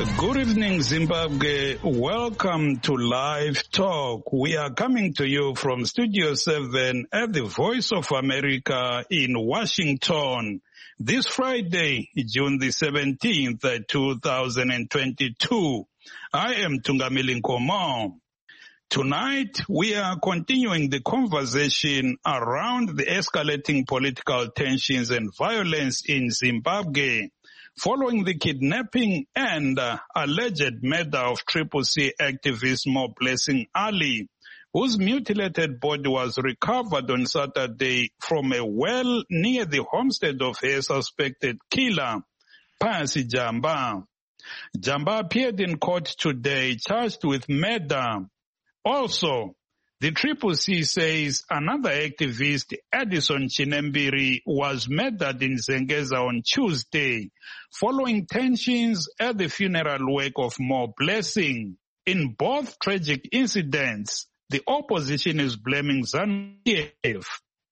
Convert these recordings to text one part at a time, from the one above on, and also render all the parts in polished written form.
Good evening, Zimbabwe. Welcome to Live Talk. We are coming to you from Studio 7 at the Voice of America in Washington. This Friday, June the 17th, 2022. I am Tungamili Nkomo. Tonight, we are continuing the conversation around the escalating political tensions and violence in Zimbabwe, following the kidnapping and alleged murder of CCC activist Mo Blessing Ali, whose mutilated body was recovered on Saturday from a well near the homestead of her suspected killer, Phayasi Jamba. Jamba appeared in court today charged with murder. Also, the CCC says another activist, Addison Chinembiri, was murdered in Zengeza on Tuesday, following tensions at the funeral wake of Mo Blessing. In both tragic incidents, the opposition is blaming ZANU-PF,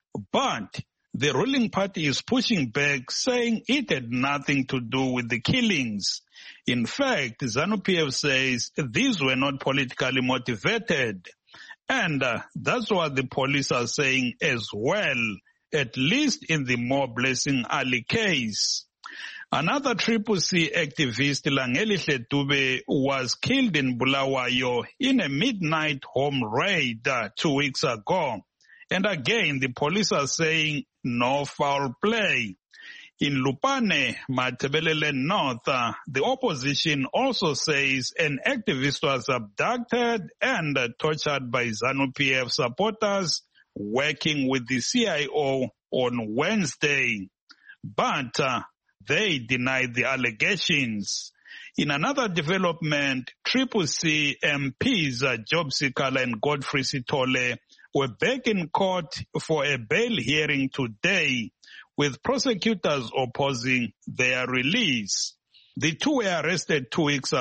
but the ruling party is pushing back, saying it had nothing to do with the killings. In fact, ZANU-PF says these were not politically motivated. And that's what the police are saying as well, at least in the Mo Blessing Ali case. Another CCC activist, Langeli Hletube, was killed in Bulawayo in a midnight home raid 2 weeks ago. And again, the police are saying no foul play. In Lupane, Matabelele North, the opposition also says an activist was abducted and tortured by ZANU-PF supporters working with the CIO on Wednesday. But they denied the allegations. In another development, CCC MPs Job Sikala and Godfrey Sithole were back in court for a bail hearing today, with prosecutors opposing their release. The two were arrested 2 days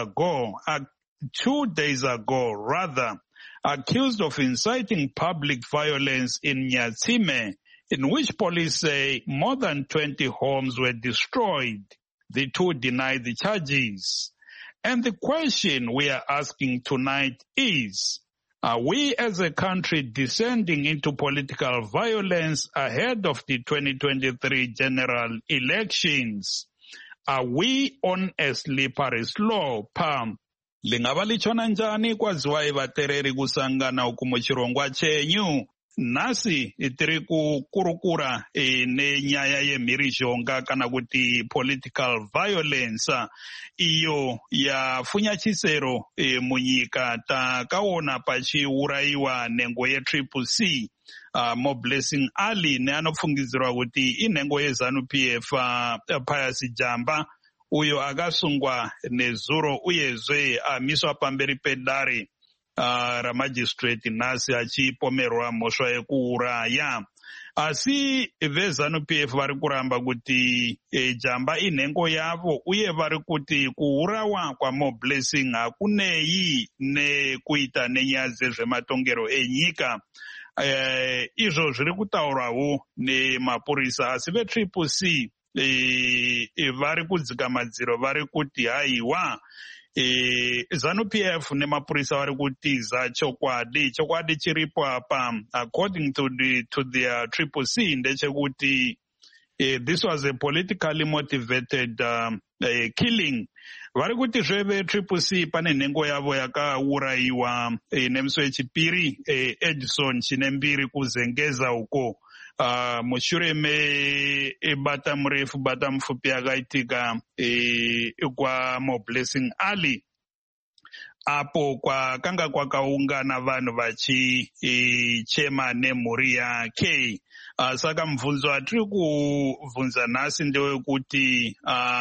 ago, accused of inciting public violence in Nyatsime, in which police say more than 20 homes were destroyed. The two denied the charges. And the question we are asking tonight is, are we as a country descending into political violence ahead of the 2023 general elections? Are we on a slippery slope? Lingaba lichona njani kwaziwa ivatereri kusangana uku muchirongwa chenyu? Nasi tiri kukurukura nenyaya yemhirizhonga kana kuti political violence iyo yafunya chisero munyika. Takaona pachiuraiwa nhengo yeCCC Mo Blessing Ali neanofungidzirwa kuti inhengo yeZANU-PF Phayasi Jamba, uyo akasungwa nezuro uyezve amiswa pamberi pedare ramajistrate nhasi achipomerwa mhosva yekuuraya. Asi veZANU-PF vari kuramba kuti Jamba inhengo yavo, uye vari kuti kuurawa kwaMo Blessing hakunei nekuita nenyaya dzezvematongero enyika. Izvo zviri kutaurwawo nemapurisa, asi veCCC vari kudzika madziro, vari kuti haiwa, ZANU-PF nemapurisa vari kutiza chokwadi chiripo apa, according to their CCC, ndechekuti this was a politically motivated killing. Vari kuti zveve CCC pane nhengo yavo yakauraiwa nemusi wechipiri Edison Chinembiri kuzengeza uko, mushure mebata murefu bata mupfupi yakaitika kwaMo Blessing Ali, apo kwakanga kwakaungana vanhu vachichema nemhuri yake. Saka mubvunzo watiri kubvunza nhasi ndewekuti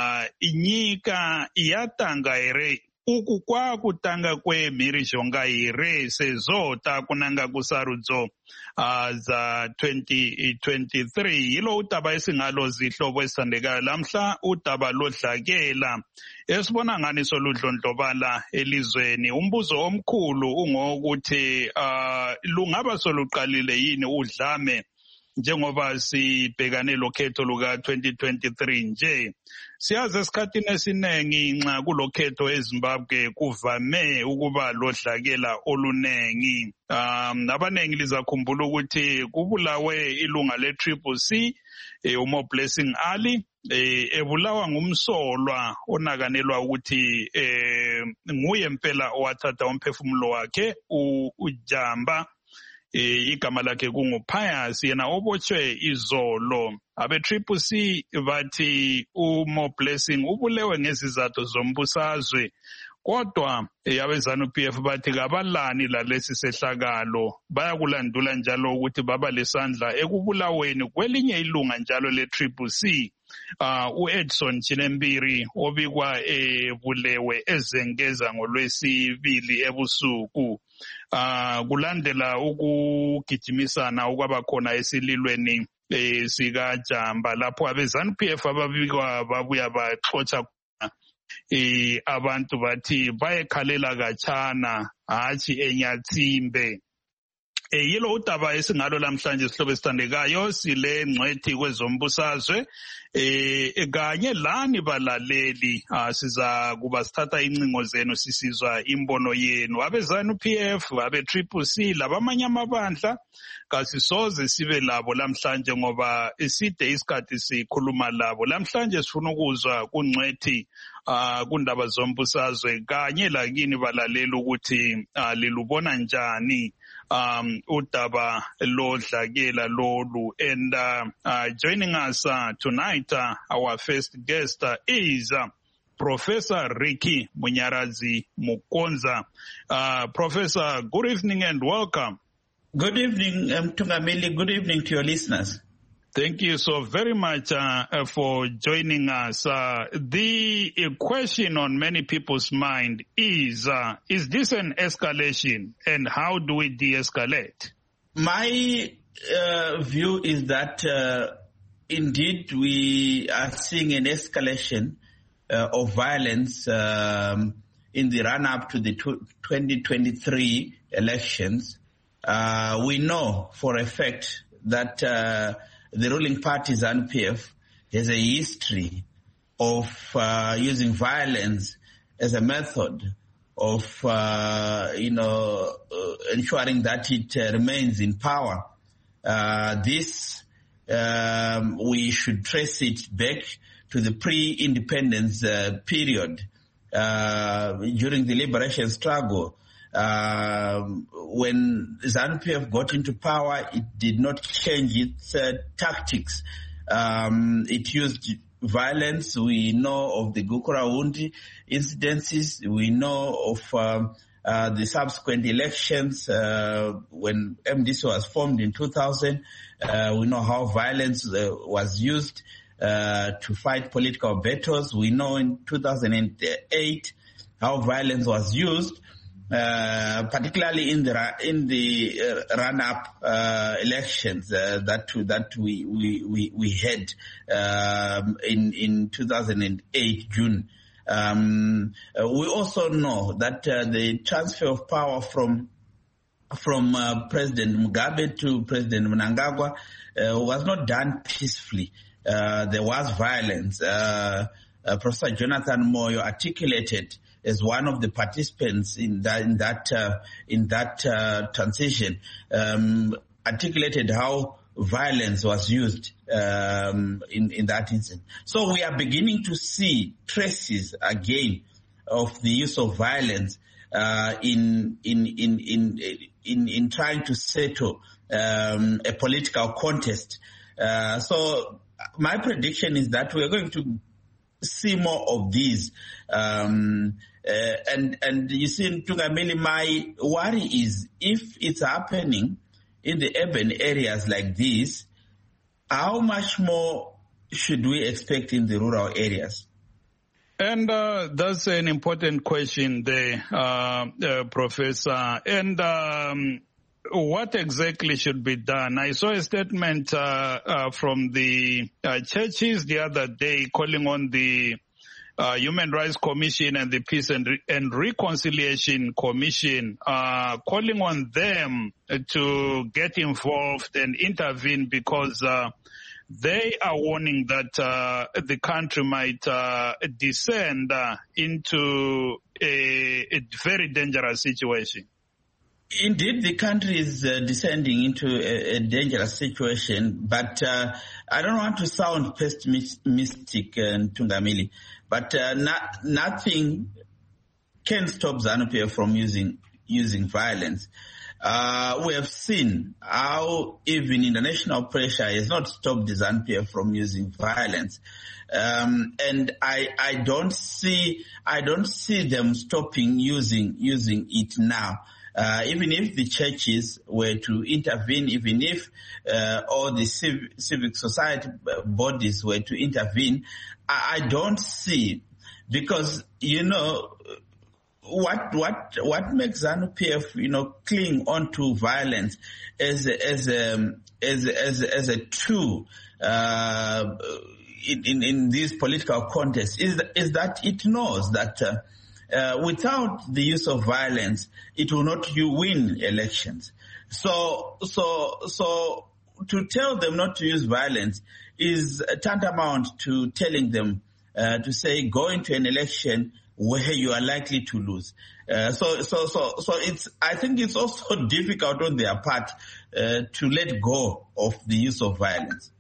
nyika yatanga here uku kwakutanga kwemhirizhonga here, sezvo takunanga kusarudzo za 2023. Hilo utaba esingalo zihlobo esithandekayo lamhla, utaba lodlakela esibona ngani soludlondlobala elizweni. Umbuzo omkhulu ungokuthi lungaba soluqalile yini udlame njengoba sibhekane lokhetho luka-2023 nje. Siyazi esikhathini esiningi nxa kulokhetho eZimbabwe kuvame ukuba lodlakela oluningi. Abaningi lizakhumbula ukuthi kubulawe ilunga le-CCC, uMoblessing Ali, ebulawa ngumsolwa onakanelwa ukuthi nguye impela owathatha umphefumulo wakhe uJamba, igama lakhe kunguPius, yena obotshwe izolo. Abe-CCC bathi uMoblessing ubulewe ngezizathu zombusazwe, kodwa abe-ZANU-PF bathi kabalani lalesi sehlakalo, bayakulandula njalo ukuthi baba lesandla ekubulaweni kwelinye ilunga njalo le-CCC, u-Edson Chinembiri, obikwa ebulewe ezengeza ngoLwesibili ebusuku. Kulandela ukugijimisana okwabakhona esililweni sikaJamba, lapho abe-ZANU-PF ababikwa babuya baxotsha abantu bathi bayekhalela khatshana hatshi eNyatsimbe. Yilo udaba esingalo lamhlanje isihlobo esithandekayo, sile ngcwethi kwezombusazwe kanye lani balaleli. Siza kuba sithatha incingo zenu sisizwa imbono yenu. Abe-ZANU-PF, abe-CCC labamanye amabandla kasisoze sibe labo lamhlanje ngoba iside isikhathi sikhuluma labo. Lamhlanje sifuna ukuzwa kungcwethi kundaba zombusazwe kanye lakini balaleli ukuthi lilubona njani udaba lodlakela lolu. And joining us tonight, our first guest is Professor Ricky Munyarazi Mukonza. Professor, good evening and welcome. Good evening, Tungamili. Good evening to your listeners. Thank you so very much for joining us. The question on many people's mind is this an escalation, and how do we de-escalate? My view is that indeed we are seeing an escalation of violence in the run-up to the 2023 elections. We know for a fact that the ruling party, ZANU-PF, has a history of using violence as a method of, ensuring that it remains in power. This, we should trace it back to the pre-independence period. During the liberation struggle, when ZANU-PF got into power, it did not change its tactics. It used violence. We know of the Gukurahundi incidences. We know of the subsequent elections when MDC was formed in 2000. We know how violence was used to fight political battles. We know in 2008 how violence was used. Particularly in the run-up elections that we had in 2008 June. We also know that the transfer of power from President Mugabe to President Mnangagwa was not done peacefully. There was violence. Professor Jonathan Moyo articulated as one of the participants in that transition, articulated how violence was used in that instance. So we are beginning to see traces again of the use of violence in trying to settle a political contest. So my prediction is that we are going to see more of these. And you see, Tungamili, my worry is if it's happening in the urban areas like this, how much more should we expect in the rural areas? And that's an important question there, Professor. And what exactly should be done? I saw a statement from the churches the other day calling on the Human Rights Commission and the Peace and Reconciliation Commission, calling on them to get involved and intervene because they are warning that the country might descend into a very dangerous situation. Indeed, the country is descending into a dangerous situation, but I don't want to sound pessimistic, Tungamili, but nothing can stop ZANU-PF from using violence. We have seen how even international pressure has not stopped the ZANU-PF from using violence. And I don't see them stopping using it now. Even if the churches were to intervene, even if all the civic society bodies were to intervene, I don't see, because what makes ZANU-PF cling on to violence as a tool in these political contests is that it knows that without the use of violence, it will not win elections. So to tell them not to use violence is tantamount to telling them to say go into an election where you are likely to lose. So I think it's also difficult on their part to let go of the use of violence.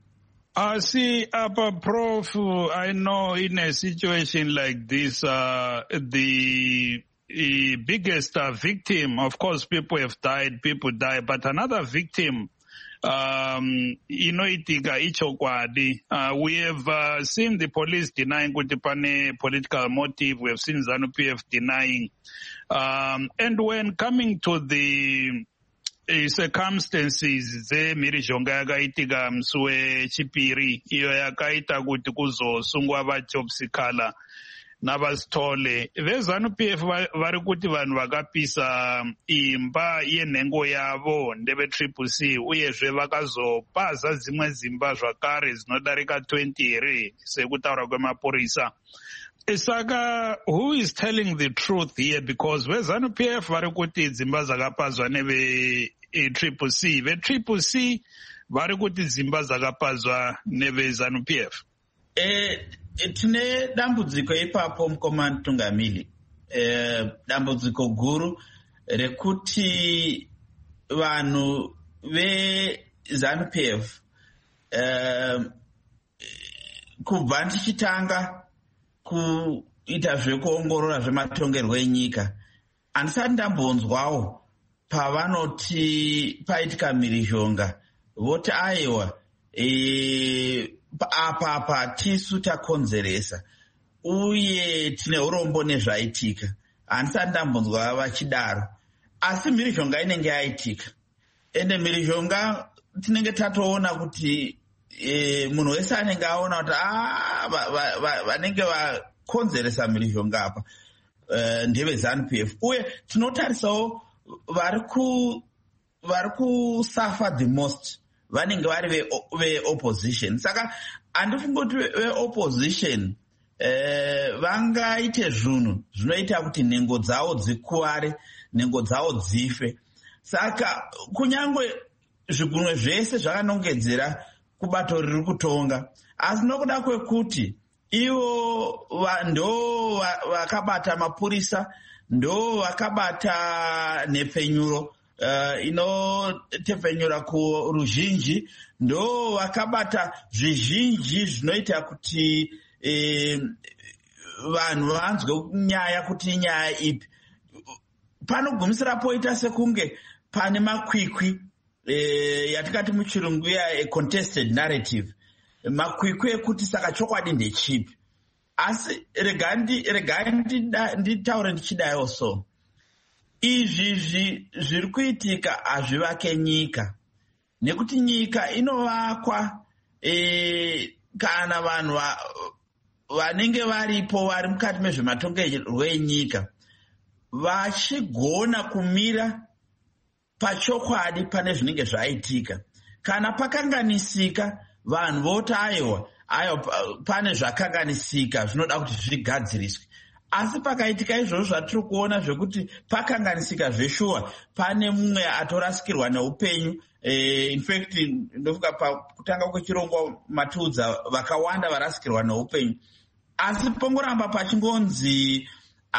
Prof, I know in a situation like this, the biggest victim, of course, people have died, people die, but another victim, inoitika ichokwadi. We have seen the police denying kuti pane political motive. We have seen ZANU-PF denying. And when coming to the circumstances dzemhirizhonga yakaitika musi wechipiri iyo yakaita kuti kuzosungwa vajobsikala navasitole, vezanu-PF vari kuti vanhu vakapisa imba yenhengo yavo ndeve-CCC uyezve vakazopaza dzimwe dzimba zvakare dzinodarika 20 here sekutaura kwemapurisa. Saka, who is telling the truth here? Because vezanu-PF vari kuti dzimba dzakapazwa neve-CCC, ve-CCC vari kuti dzimba dzakapazwa neve-ZANU-PF. Tine dambudziko ipapo mukomana Tungamili, dambudziko guru rekuti vanhu ve-ZANU-PF kubva ndichitanga kuita zvekuongorora zvematongerwo enyika, handisati ndambonzwawo pavanoti paitika mhirizhonga voti aiwa apa tisu takonzeresa uye tine urombo nezvaitika. Handisati ndambonzwa vachidaro, asi mhirizhonga inenge yaitika, ende mhirizhonga tinenge tatoona kuti munhu wese anenge aona kuti vanenge vakonzeresa mhirizhonga apa ndeve ZANU-PF, uye tinotarisawo vari kusafa the most vanenge vari ve-opposition. Saka handifungi kuti ve-opposition vangaite zvinhu zvinoita kuti nhengo dzavo dzikuware, nhengo dzavo dzife. Saka kunyangwe zvigunwe zvese zvakanongedzera kubato riri kutonga, asi nokuda kwekuti ivo ndo vakabata mapurisa, ndo vakabata nhepfenyuro inotepfenyura kuruzhinji, ndo vakabata zvizhinji zvinoita kuti vanhu vanzwe nyaya kuti inyaya ipi. Panogumisira poita sekunge pane makwikwi yatikati muchirungu ya contested narrative, makwikwi ekuti saka chokwadi ndechipi. Asi regai nditaure ndichidayo so, izvi zviri kuitika hazvivake nyika, nekuti nyika inovakwa kana vanhu vanenge varipo vari mukati mezvematongerwo enyika vachigona kumira pachokwadi pane zvinenge zvaitika. Kana pakanganisika vanhu voti aiwa pane zvakanganisika zvinoda kuti zvigadziriswe. Asi pakaitika izvozvo zvatiri kuona zvekuti pakanganisika zveshuwa, pane mumwe atorasikirwa neupenyu. In fact, ndofunga pakutanga kwechirongo matiudza vakawanda varasikirwa neupenyu. Asi pongoramba pachingonzi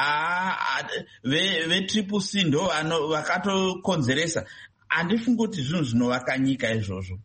ve CCC ndo vakatokonzeresa. Handifungi kuti zvinhu zvinovaka nyika izvozvo.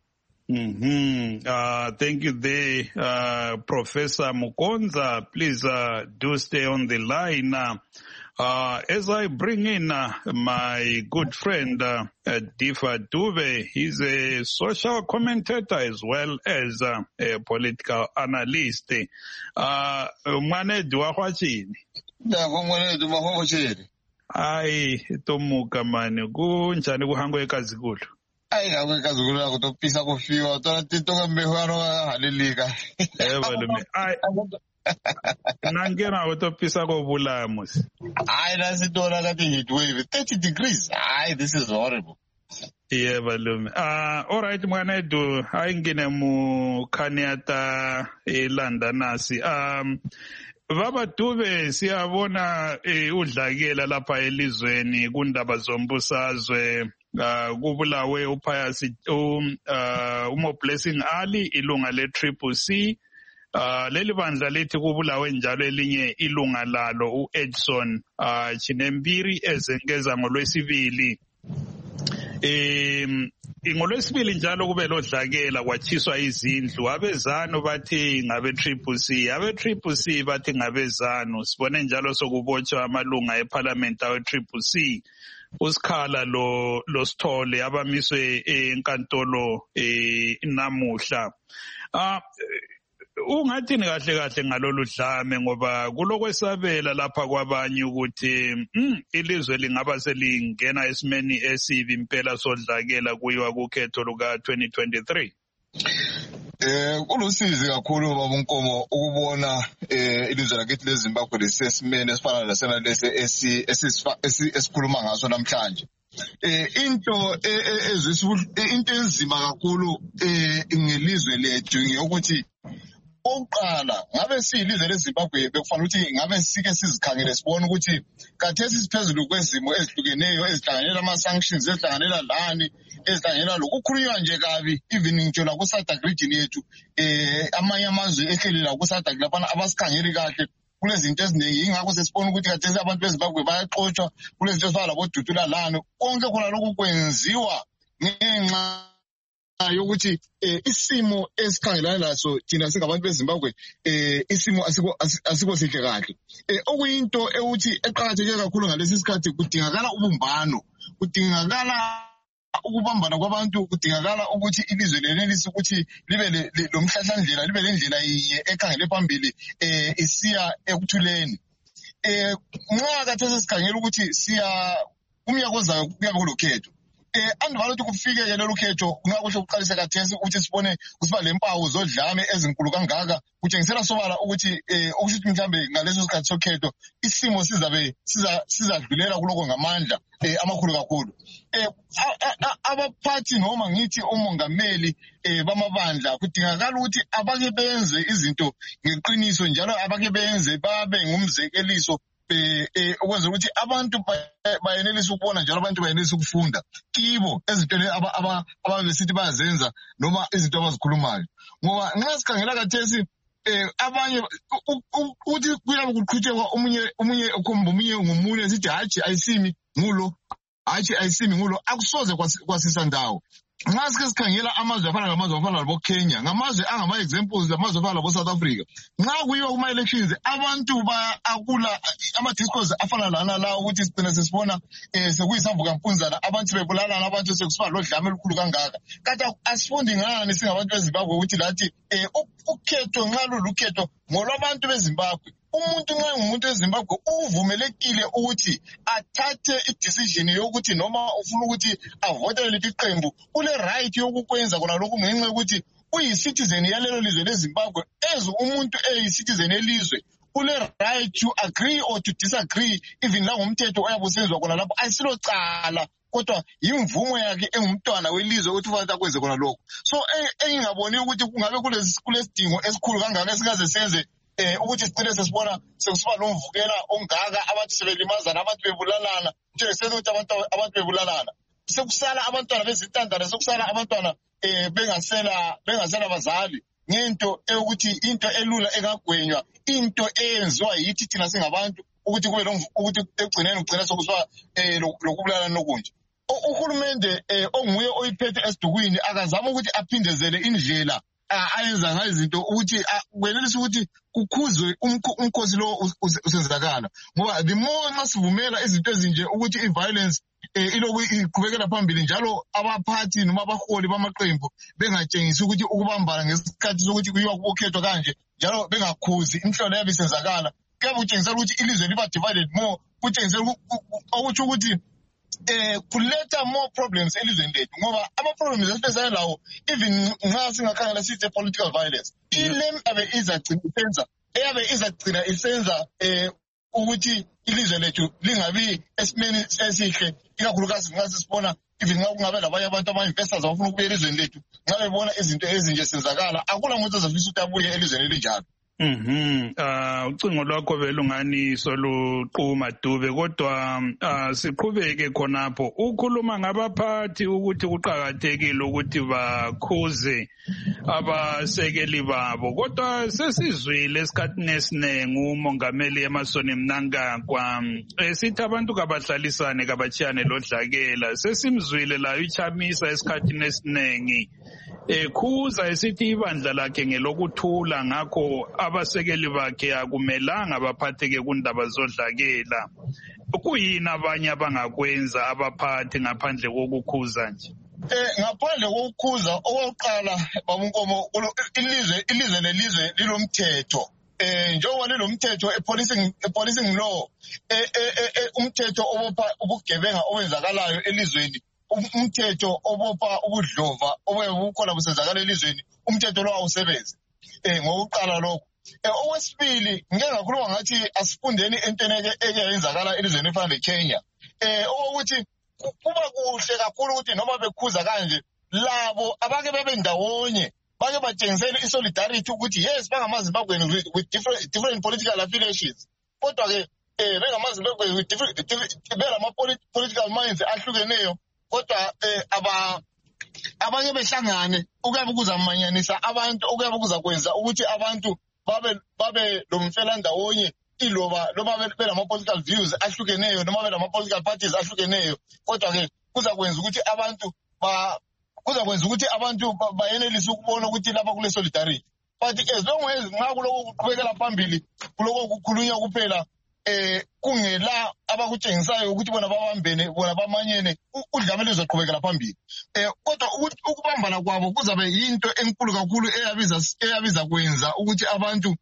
Thank you there, Professor Mukonza. Please do stay on the line. As I bring in my good friend Difa Dube, he's a social commentator as well as a political analyst. Mwanedu wakwachini? Mwanedu wakwachini? Ai, tomuka mani, kunjani kuhango ekazikulu? Ai kazikulu la kutopisa kufiwa, tola titoka mbehwano halilika. Lume. Ai, nangena kutopisa kubula musi. Ai, nasi tola kati heat wave, 30 degrees. Ai, this is horrible. Lume. All right, Mwanedu, aingine mu kaniata elanda nasi. Baba Dube, siyabona udlakela lapha elizweni kundaba zombusazwe. Kubulawe uphayasi umo Blessing Ali ilunga le CCC. Leli bandla lithi kubulawe njalo elinye ilunga lalo uEdson Chinembiri ezengeza ngolwesibili. Ngolwesibili njalo kube lodlakela kwachiswa izindlu. Abezano bathi ngabe CCC, abe CCC bathi ngabezano. Sibone njalo sokubotshwa amalunga eParliament awe CCC. Usikhala lo Sithole abamiswe enkantolo namuhla. Ungathini kahle ngalolu dlame ngoba kulokwesabela lapha kwabanye ukuthi ilizwe lingaba selingena esimeni esibi impela sodlakela kuyiwa kukhetho luka 2023. Kulusizi kakhulu baba uNkomo ukubona ilizwe lakithi leZimbabwe lisesimene esifana lasena lesi esikhuluma ngaso namhlanje. Into enzima kakhulu ngelizwe lethu ngeyokuthi oqala ngabe siyilizwe leZimbabwe bekufanele ukuthi ngabe sike sizikhangele sibone ukuthi kathesi siphezulu kwezimo ezihlukeneyo ezihlanganela ama-sanctions ezihlanganela lani ezihlanganela lokhu kukhulunywa nje kabi even ngitsho la ku-SADC region yethu amanye amazwe ehleli la ku-SADC laphana abasikhangeli kahle kulezinto eziningi ingakho sesibona ukuthi kathesi abantu beZimbabwe bayaxotshwa kulezinto ezifana labodudula lani konke khona lokhu kwenziwa ngenxa yokuthi isimo esikhangelana naso thina singabantu beZimbabwe isimo asiko sihle kahle. Okuyinto ukuthi eqakatheke kakhulu ngalesi sikhathi kudingakala ubumbano, kudingakala ukubambana kwabantu, kudingakala ukuthi ilizwe lenelise ukuthi libe lomhlahlandlela, libe lendlela yinye ekhangele phambili isiya ekuthuleni. Nxa kathesi sikhangela ukuthi siya umnyaka ozayo kuyabe kulokhetho. Andibala ukuthi kufike lelo khetho kungakusho ukuqalisa kathesi ukuthi sibone kusiba lempawu zodlame ezinkulu kangaka kutshengisela sobala ukuthi okusho mhlambe ngaleso sikhathi sokhetho isimo sizadlulela kuloko ngamandla amakhulu kakhulu. Abaphathi noma ngithi omongameli bamabandla kudingakala ukuthi abake benze izinto ngeqiniso njalo abake benze babe ngumzekeliso ukwenza ukuthi abantu bayenelise ukubona njalo abantu bayenelise ukufunda kibo ezintweni ababesithi bayazenza noma izinto abazikhulumayo. Ngoba nxa sikhangela kathesi abanye ukuthi kuyabe kuqhutshekwa omunye okhomba omunye ngomunye sithi hatshi ayisimi ngulo, hatshi ayisimi ngulo, akusoze kwasisa ndawo. Nxa sike sikhangela amazwe afana labo-Kenya, ngamazwe angama-examples amazwe afana labo-South Africa. Nxa kuyiwa kuma-elections abantu akula ama-discourse afana lana la ukuthi sigcine sesibona sekuyisavuka mpunzana abantu sebebulalana abantu sekusiba lodlame olukhulu kangaka. Kanti asifundi ngani singabantu beZimbabwe ukuthi lathi ukhetho nxa lulukhetho ngolwabantu beZimbabwe. Umuntu nxa ngumuntu weZimbabwe uvumelekile ukuthi athathe i-decision yokuthi noma ufuna ukuthi avotele liphi iqembu ule right yokukwenza kona lokhu ngenxa yokuthi uyi-citizen yalelo lizwe leZimbabwe. Umuntu eyi-citizen elizwe ule right to agree or to disagree even la ngomthetho oyabusenzwa kona lapho ayisilo cala kodwa imvumo yakhe engumntwana welizwe ukuthi ufanele akwenze kona lokho. So engingaboni ukuthi kungabe kulesidingo esikhulu kangaka esikaze senze ukuthi sicile sesibona sekusiba nomvukela ongaka abantu sebelimazana abantu bebulalana nje senze ukuthi abantu bebulalana sekusala abantwana bezintandane sekusala abantwana bengasela bazali ngento ukuthi into elula engagwenywa into eyenziwa yithi thina singabantu ukuthi kube ukuthi egcineni ugcina sokusiba lokubulalana nokunje. Uhulumende onguye oyiphethe esidukwini akazama ukuthi aphindezele indlela ayenza ngayo izinto ukuthi kwenelisa ukuthi kukhuzwe umkhosi lo usenzakala ngoba the more masivumela izinto ezinje ukuthi i-violence iloku iqhubekela phambili njalo abaphathi noma abaholi bamaqembu bengatshengisi ukuthi ukubambana ngesikhathi sokuthi kuyiwa kubokhethwa kanje njalo bengakhuzi inhlolo yabe isenzakala kuyabe kutshengisa ukuthi ilizwe liba divided more kutshengisa ukuthi ukuthi kuletha more problems elizweni lethu ngoba ama-problems esibhekane lawo even nxa singakhangela sithi political violence ilem eyabe izagcina isenza ukuthi ilizwe lethu lingabi esimeni esihle ikakhulukazi nxa sisibona even nxa kungabe labanye abantu ama-investors abafuna ukubuya elizweni lethu nxa bebona izinto ezinje senzakala akula muntu ozafisa ukuthi abuye elizweni elinjalo. Ucingo lwakho belungani soluquma Dube kodwa siqhubeke khonapho ukhuluma ngabaphathi ukuthi kuqhakathekile ukuthi bakhuze abasekeli babo kodwa sesizwile esikhathini esinengi umongameli Emmerson Mnangagwa esithi abantu kabahlalisane kabachiyane lodlakela sesimzwile la ichamisa esikhathini esinengi khuza esithi ibandla lakhe ngelokuthula ngakho abasekeli bakhe akumelanga baphatheke kundaba zodlakela. Kuyini abanye abangakwenza abaphathi ngaphandle kokukhuza nje? Ngaphandle kokukhuza okokuqala bamunkomo ilizwe nelizwe lilomthetho. Njengoba lilomthetho policing law umthetho obopha ubugebenga owenzakalayo elizweni umthetho obopha ubudlova obukhona busenzakala elizweni umthetho lo awusebenzi ngokuqala lokho. Okwesibili ngeke ngakhuluma ngathi asifundeni entweni eyenzakala elizweni efana neKenya ukuthi kuba kuhle kakhulu ukuthi noma bekhuza kanje labo abake bebe ndawonye bake batshengisele isolidarity ukuthi yes bangamaZimbabwean with different political affiliations kodwa ke bengamaZimbabwe with political minds ahlukeneyo kodwa abanye behlangane ukuyabe kuzamanyanisa abantu ukuyabe kuzakwenza ukuthi abantu babe lomfela ndawonye iloba belama-political views ahlukeneyo noma belama-political parties ahlukeneyo kodwa ke kuzakwenza ukuthi abantu bayenelise ukubona ukuthi lapha kule solidarity but as long as nxa kuloko kuqhubekela phambili kuloko kukhulunywa kuphela kungela abakutshengisayo ukuthi bona babambene bona bamanyene udlame luzoqhubekela phambili kodwa ukubambana kwabo kuzabe yinto enkulu kakhulu eyabiza kwenza ukuthi abantu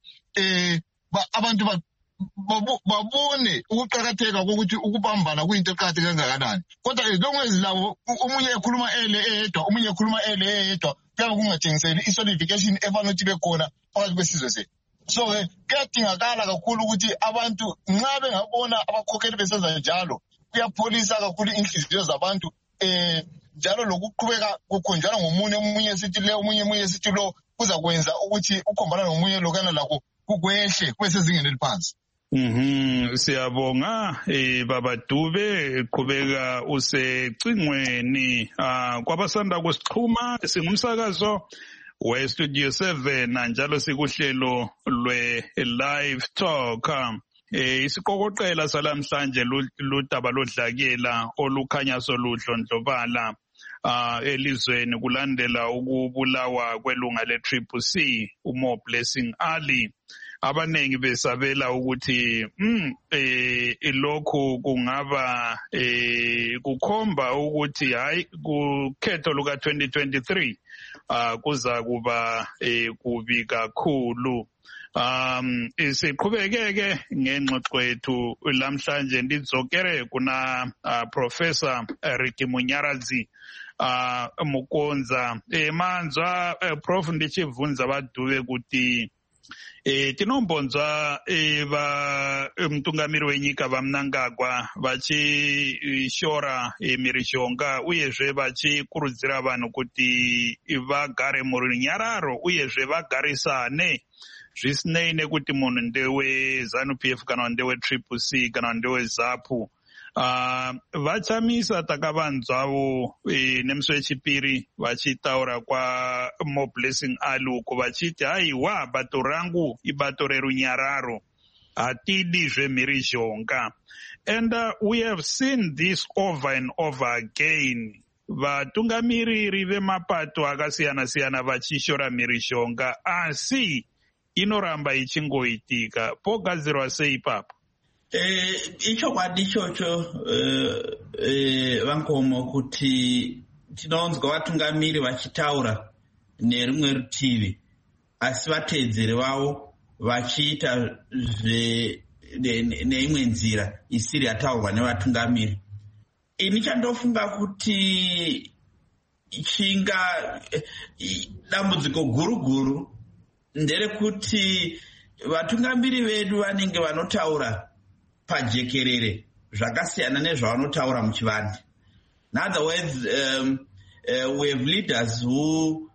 babone ukuqakatheka kokuthi ukubambana kuyinto eqakatheke kangakanani kodwa as long as labo omunye ekhuluma eyedwa omunye ekhuluma eyedwa kuyabe kungatshengiseli isolidification efanele ukuthi bekhona phakathi kwesizwe sethu. So kuyadingakala kakhulu ukuthi abantu nxa bengabona abakhokheli besenza njalo kuyapholisa kakhulu inhliziyo zabantu njalo lokuqhubeka kukhonjana ngomunye esithi le omunye esithi lo kuzakwenza ukuthi ukhombana nomunye lokana lakho kugwehle kwesezingeni eliphansi. Siyabonga Baba Dube qhubeka usecingweni kwabasanda kusixhuma singumsakazo we-Studio 7 njalo sikuhlelo lwe-Live Talk. Isiqokoqela salamhlanje ludaba lodlakela olukhanya soludlondlobala elizweni kulandela ukubulawa kwelunga le-CCC uMo Blessing Ali. Abanengi besabela ukuthi lokhu kungaba kukhomba ukuthi hayi kukhetho luka 2023 kuza kuba kubi kakhulu. Siqhubekeke ngengxoxo yethu lamhlanje ndidzokere kuna Professor Ricky Munyarazi Mukonza manzwa Prof ndichivunza Badube kuti Tinombonzwa mutungamiri wenyika vaMnangagwa vachishora mhirizhonga uyezve vachikurudzira vanhu kuti vagare murunyararo uyezve vagarisane zvisinei nekuti munhu ndewe ZANU-PF kana ndewe Triple C kana ndewe ZAPU. Vachamisa takavanzwavo nemusi wechipiri vachitaura kwaMo Blessing Aluko vachiti haiwa bato rangu ibato rerunyararo, hatidi zvemhirizhonga. And we have seen this over and over again. Vatungamiriri vemapato akasiyana-siyana vachishora mhirizhonga, asi inoramba ichingoitika. Pogadzirwa sei ipapo? Ichokwadi ichocho Vankomo, kuti tinonzwa vatungamiri vachitaura nerumwe rutivi asi vateedzeri vavo vachiita neimwe nzira isiri yataurwa nevatungamiri. Ini chandofunga kuti dambudziko guru nderekuti vatungamiri vedu vanenge vanotaura pajekerere zvakasiyana nezvavanotaura muchivande. In other words, we have leaders who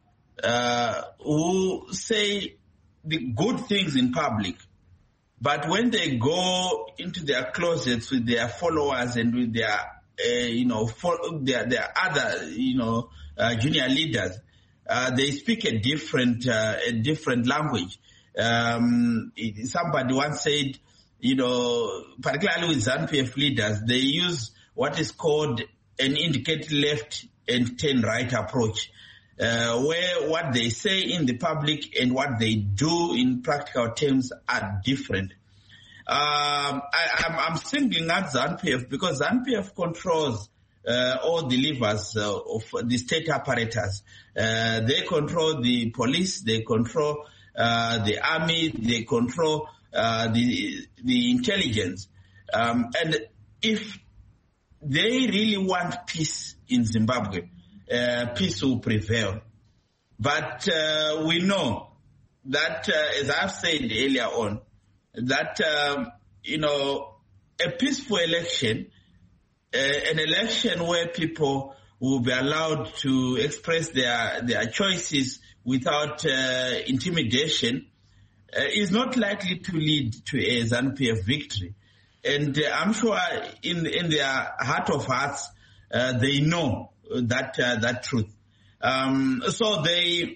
say the good things in public, but when they go into their closets with their followers and with their their other junior leaders, they speak a different language. Somebody once said, particularly with ZANU-PF leaders, they use what is called an indicate left and turn right approach, where what they say in the public and what they do in practical terms are different. I'm singling out ZANU-PF because ZANU-PF controls all the levers of the state apparatus. They control the police, they control the army, they control the intelligence. And if they really want peace in Zimbabwe, peace will prevail. But we know that, as I've said earlier on, that, a peaceful election, an election where people will be allowed to express their choices without intimidation, is not likely to lead to a ZANU-PF victory. And I'm sure in their heart of hearts, they know that truth. So they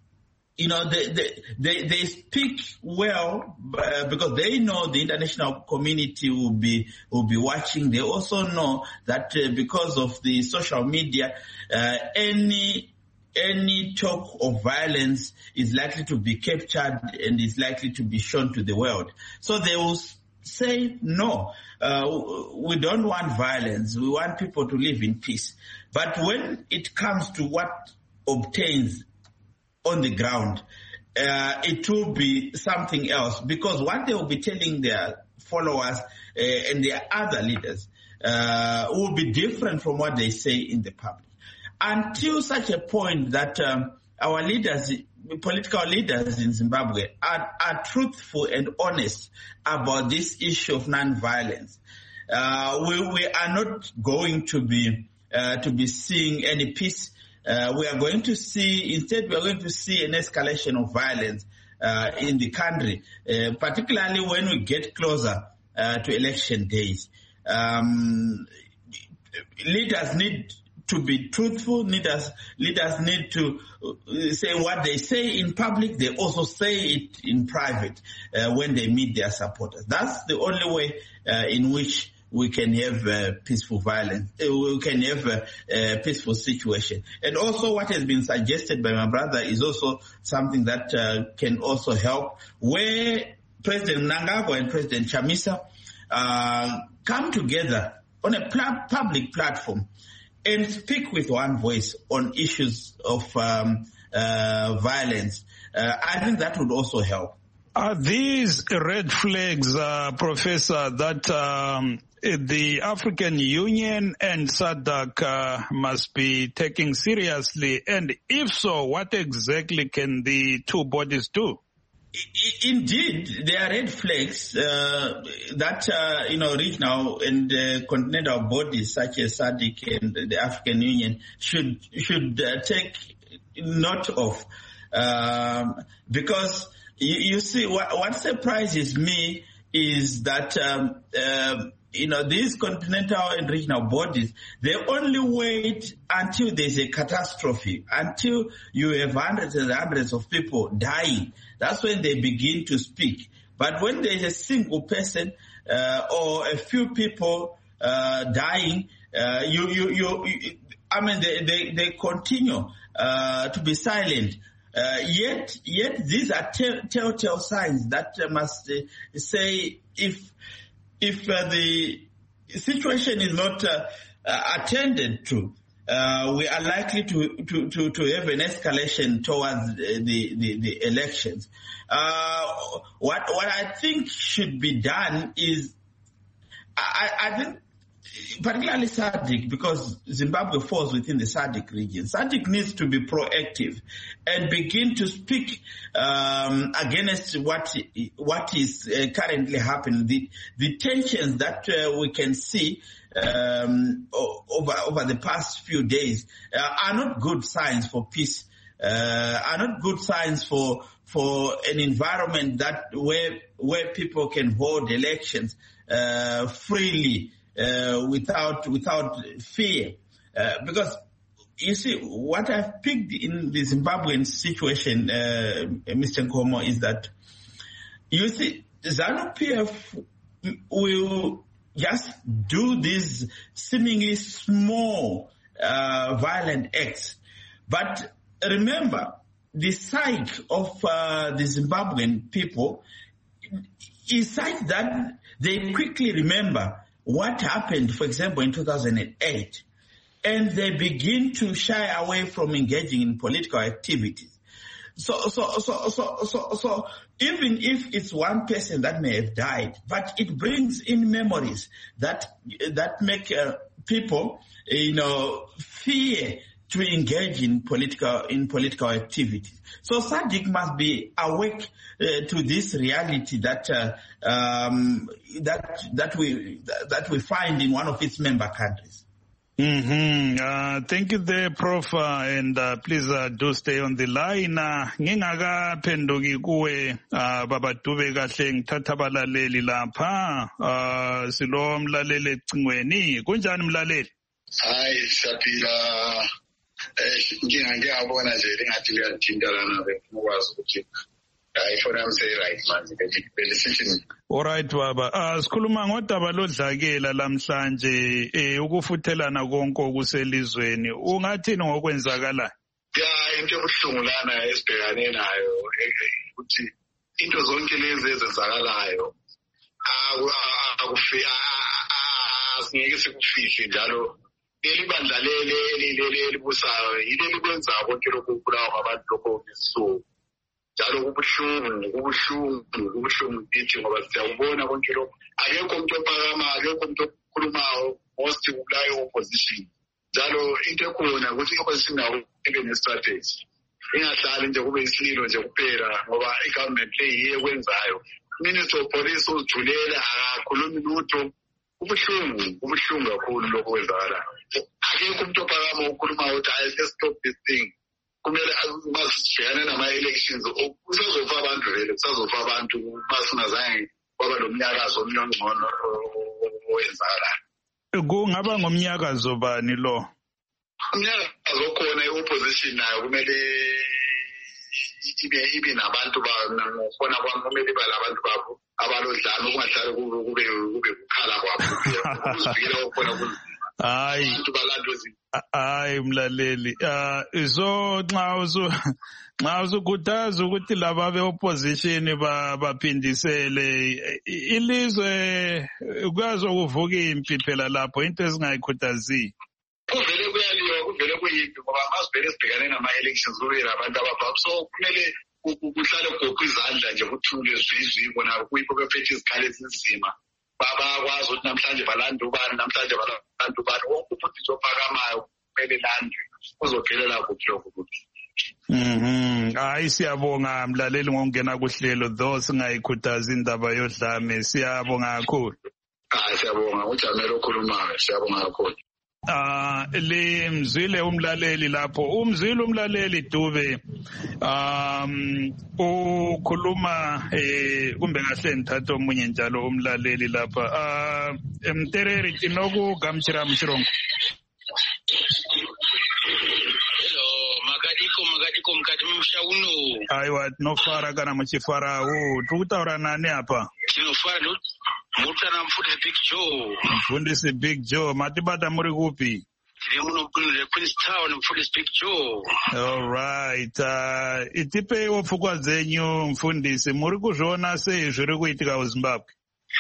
speak well because they know the international community will be watching. They also know that because of the social media, any talk of violence is likely to be captured and is likely to be shown to the world. So they will say, no, we don't want violence. We want people to live in peace. But when it comes to what obtains on the ground, it will be something else, because what they will be telling their followers and their other leaders will be different from what they say in the public. Until such a point that our leaders, political leaders in Zimbabwe, are truthful and honest about this issue of non-violence, we are not going to be seeing any peace. We are going to see an escalation of violence in the country, particularly when we get closer to election days. Leaders need to be truthful. Leaders need to say what they say in public. They also say it in private when they meet their supporters. That's the only way in which we can have peaceful violence. We can have a peaceful situation. And also what has been suggested by my brother is also something that can also help, where President Mnangagwa and President Chamisa come together on a public platform and speak with one voice on issues of violence. I think that would also help. Are these red flags, Professor, that the African Union and SADC must be taking seriously? And if so, what exactly can the two bodies do? Indeed, there are red flags that regional and continental bodies such as SADC and the African Union should take note of, because you see what surprises me is that these continental and regional bodies, they only wait until there's a catastrophe, until you have hundreds and hundreds of people dying. That's when they begin to speak. But when there's a single person or a few people dying, they continue to be silent. Yet these are telltale signs that must say if the situation is not attended to, we are likely to have an escalation towards the elections. What I think should be done is, I think, particularly SADC, because Zimbabwe falls within the SADC region. SADC needs to be proactive and begin to speak against what is currently happening. The tensions that we can see over the past few days are not good signs for peace, are not good signs for an environment that where people can hold elections freely. Without fear, because you see what I've picked in the Zimbabwean situation, Mr. Nkomo, is that you see ZANU-PF will just do these seemingly small violent acts, but remember the psyche of the Zimbabwean people is such that they quickly remember what happened, for example, in 2008, and they begin to shy away from engaging in political activities. So even if it's one person that may have died, but it brings in memories that make people, fear to engage in political activities. So SADC must be awake to this reality that we find in one of its member countries. Thank you there, Prof. And please do stay on the line. Ngingakaphenduki kuwe Baba Dube kahle ngithatha abalaleli lapha. Silo mlaleli ecingweni. Kunjani mlaleli? Hayi siyaphila. Ngiyabona nje lingathi liyathintelana bekwazi ukuthi ayifona say right manje belisethi. All right baba, sikhuluma ngodaba lodlakela lamhlanje ukufuthelana konke okuselizweni. Ungathini ngokwenzakala? Into ebuhlungu lana esibhekane nayo ukuthi into zonke lezi ezenzakalayo asingeke sikufihle njalo. Leli bandla elibusayo yile likwenza konke lokhu ukulawa kwabantu lokho besiso njalo kubuhlungu kithi ngoba siyabona konke lokho akekho umuntu ophakama akekho umuntu okhulumayo most kulayo opposition njalo into ekhona ukuthi opposition nawo ibe ne-strategy ingahlali nje kube isililo nje kuphela ngoba i-government leyiye kwenzayo. Minister of Police uzijulela akakhulumi lutho. Kubuhlungu kakhulu lokho kwenzakala. Akekho umuntu ophakama ukhuluma ukuthi let's stop this thing. Kumele masibhekane nama-elections kusazofa abantu vele kusazofa abantu masingazange kwaba lomnyakazo omnyongcono owenzakala. Kungaba ngomnyakazo bani lo? Umnyakazo okhona i-opposition nayo kumele ibe nabantu ngokubona kwami kumele ibe labantu babo abalodlana ukungahlali kube kukhala kwabo ukuzivikela okhona kunzima. Hayi mlaleli, so nxa usukhuthaza ukuthi laba be-opposition baphindisele ilizwe kwazi ukuvuka impi phela lapho into ezingayikhuthazile. Kuvele kuyaliwa kuvele kuyimpi ngoba masivele sibhekane nama-elections kube labantu ababhaba so kumele kuhlale kugoqwa izandla nje kuthule zwizwi bona kuyipho bephethe izikhali ezinzima bakwazi ukuthi namhlanje balanda ubani namhlanje balanda ubani wonke umuntu nje ophakamayo kumele landwe uzophelela kuphi lokho ukuthi Hayi siyabonga mlaleli ngokungena kuhlelo though singayikhuthazi indaba yodlame siyabonga kakhulu. Siyabonga uJamelo okhulumayo siyabonga kakhulu. Le mzwile umlaleli lapho umzwile umlaleli Dube ukhuluma kumbe ngahle ngithatha omunye njalo umlaleli lapha Mtereri tinoku gamchira mchirongo. Magadiko mukati memusha uno. Aiwa tinofara kana muchifarawo tikutaura nani apa? Tinofara mutana mfundisi Big Joe. Mfundisi Big Joe matibata muri kupi? Tiri muno Queenstown mfundisi Big Joe. All right. Itipewo pfungwa dzenyu mfundisi muri kuzviona sei zviri kuitika kuZimbabwe?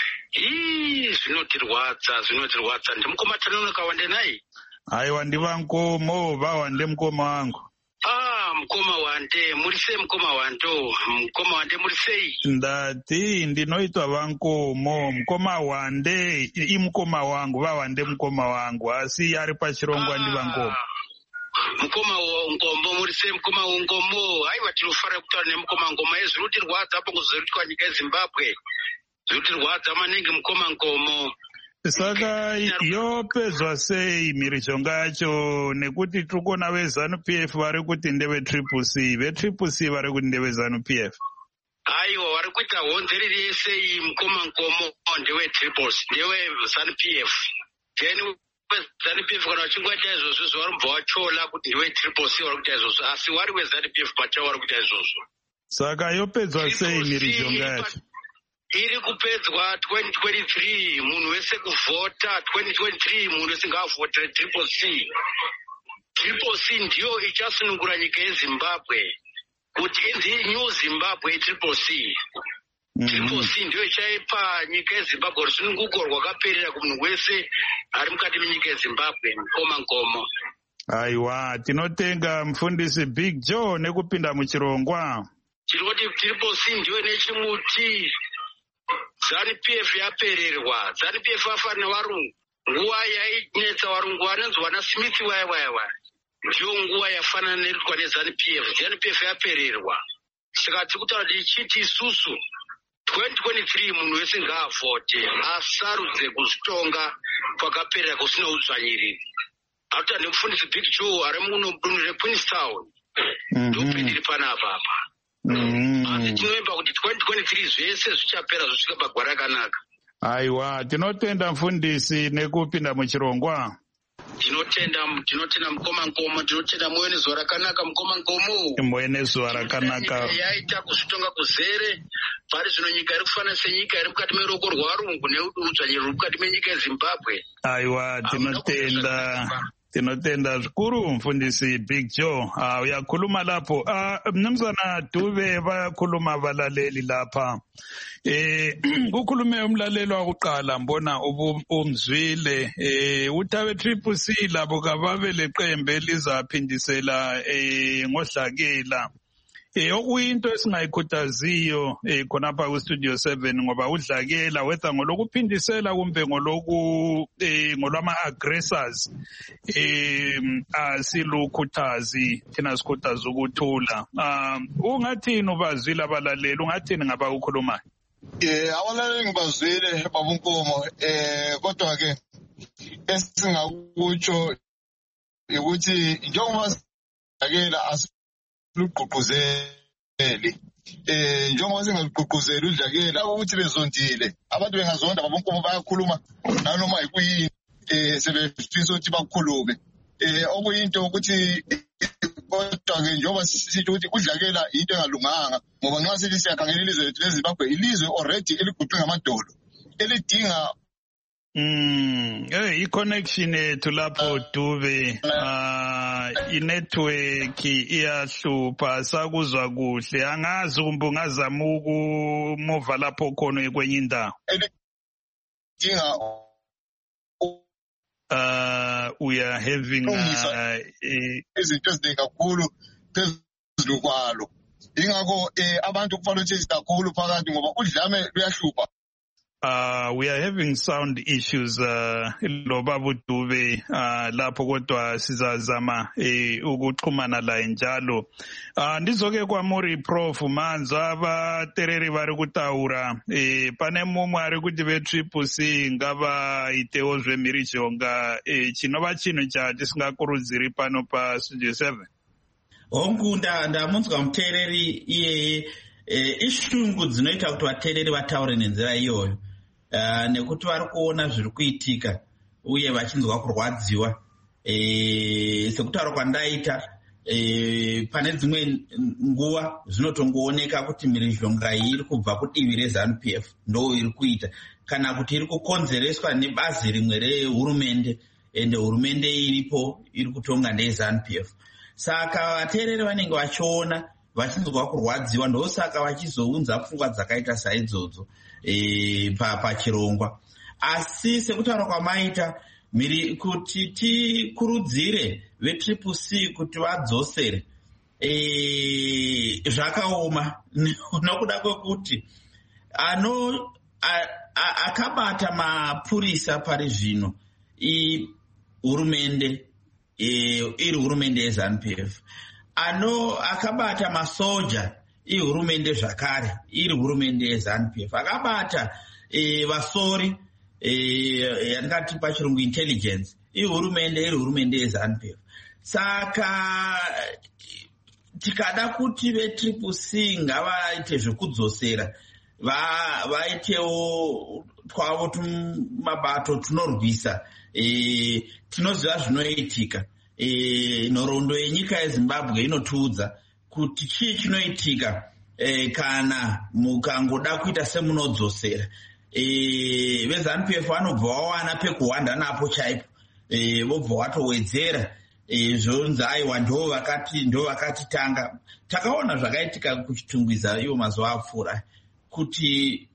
Zvinotirwadza ndimukoma tanonoka wande naye. Aiwa ndivankomo vawande mukoma wangu. Mukoma wande murise mukoma wande murisei. Ndati ndinoitwa vankomo mukoma wande imukoma wangu vawande mukoma wangu asi ari pachirongwa ndivankomo. Mukoma ngombo murise mukoma ngombo aiwa tinofara kutaura nemukoma ngoma ezvirutirwadza pakuzorutwa nyika yeZimbabwe. Zvirutirwadza maningi mukoma ngomo. Saka yopedzwa sei mhirizhonga yacho nekuti turikuona veZANU-PF vari kuti ndeve CCC veCCC vari kuti ndeve ZANU-PF. Aiwa vari kuita honzereri yese mukoma ngomo ndewe CCC ndewe ZANU-PF. Then ZANU-PF kana vachingoita izvozvo vari kubva vachola kuti ndewe CCC vari kuita izvozvo asi vari weZANU-PF pachavo vari kuita izvozvo. Saka yopedzwa sei mhirizhonga yacho? Iri kupedzwa 2023 munhu wese kuvhota 2023 munhu wese ngaavhotere CCC. CCC ndiyo ichasunungura nyika yeZimbabwe kuti inzi New Zimbabwe CCC. CCC ndiyo ichaipa nyika yeZimbabwe rusununguko rwakaperera kumunhu wese ari mukati menyika yeZimbabwe mukoma ngomo. Aiwa tinotenga mufundisi Big Joe nekupinda muchirongwa. Tinoti CCC ndiyo nechimuti. ZANU-PF yapererwa. ZANU-PF afana varungu. Nguva yainetsa varungu vanonzi vana Smith waya. Ndiyo nguva yafanana nerutwa neZANU-PF. ZANU-PF yapererwa. Saka tikutaura kuti ichiti isusu 2023 munhu wese ngaavhote asarudze kuzvitonga kwakaperera kusina udzvanyiriri. Atuta nemufundisi Big Joe ari muno mudunhu reQueenstown. Ndopindiri panapa apa. Asi tinoemba kuti 2023 zvese zvichapera zvosvika pagwara rakanaka. Aiwa tinotenda mufundisi nekupinda muchirongwa. Tinotenda mukoma ngomo, tinotenda moyo nezuva rakanaka mukoma ngomo. Moyo nezuva rakanaka. Yaita kuzvitonga kuzere pari zvino nyika iri kufanana senyika iri mukati meruoko rwarungu neudzvanyiriri ruri mukati menyika yeZimbabwe. Aiwa tinotenda zvikuru mufundisi Big Joe. Uyakhuluma lapho. Mnumzana Dube bayakhuluma valaleli lapha. Kukhulume umlaleli wakuqala mbona umzwile utabe CCC labo kababe leqembe elizaphindisela ngodlakela. Okuyinto esingayikhuthaziyo khonapha kuStudio 7 ngoba udlakela wetha ngolokuphindisela kumbe ngolwama-aggressors asilukhuthazi thina sikhuthaza ukuthula. Ungathini ubazwile abalaleli ungathini ngaba ukhulumayo? Abalaleli ngibazwile babunkomo kodwa-ke esingakutsho ukuthi njengoba udlakela luqhuqhuzeli njengoba singaluqhuqhuzeli udlakela ukuthi bezondile abantu bengazonda babonkomo bayakhuluma nanoma yikuyini sebefisa ukuthi bakhulume okuyinto ukuthi kodwa-ke njengoba sisho ukuthi udlakela into engalunganga ngoba nxa sithi siyakhangela ilizwe lethu leZimbabwe ilizwe already eliguqwe ngamadolo elidinga i-connection yethu lapho Dube i-network iyahlupha sakuzwa kuhle angazi kumbe ungazama ukumuva lapho khona kwenye indawo. We are having izinto eziningi kakhulu phezulu kwalo ingakho abantu kufanele ukuthi kakhulu phakathi ngoba udlame luyahlupha We are having sound issues Lobabu Dube lapho kodwa sizazama ukuxhumana la njalo. Ndizoke kwa muri Prof Manza abatereri vari kutaura pane mumwe ari kuti veTriple-C ngava itewo zvemhirizhonga chinova chinhu chatisingakurudziri pano paStudio 7. Hongu ndamunzwa mutereri iyeye ishungu dzinoita kuti vatereri vataure nenzira iyoyo. Nekuti vari kuona zviri kuitika uye vachinzwa kurwadziwa sekutaura kwandaita pane dzimwe nguva zvinotongooneka kuti mhirizhonga iyi iri kubva kudivi reZANU-PF ndo iri kuita kana kuti iri kukonzereswa nebazi rimwe rehurumende ende hurumende iripo iri kutonga neZANU-PF. Saka vatereri vanenge vachiona vachinzwa kurwadziwa ndosaka vachizounza pfungwa dzakaita saidzodzo pachirongwa. Asi sekutaura kwamaita kuti tikurudzire veTriple-C kuti vadzosere zvakaoma nokuda kwekuti akabata mapurisa pari zvino hurumende iri hurumende yeZANU-PF, akabata masoja ihurumende zvakare iri hurumende yeZANU-PF, akabata vasori yatingati pachirungu intelligence ihurumende iri hurumende yeZANU-PF. Saka tikada kuti veTriple-C ngavaite zvekudzosera vaitewo twavo tumabato tunorwisa tinoziva zvinoitika. Nhoroondo yenyika yeZimbabwe inotiudza kuti chii chinoitika kana mukangoda kuita semunodzosera. VeZANU-PF vanobva vawana pekuhwanda napo chaipo vobva vatowedzera zvonzi aiwa ndo vakatitanga. Takaona zvakaitika kuchitungwiza iwo mazuva apfuura kuti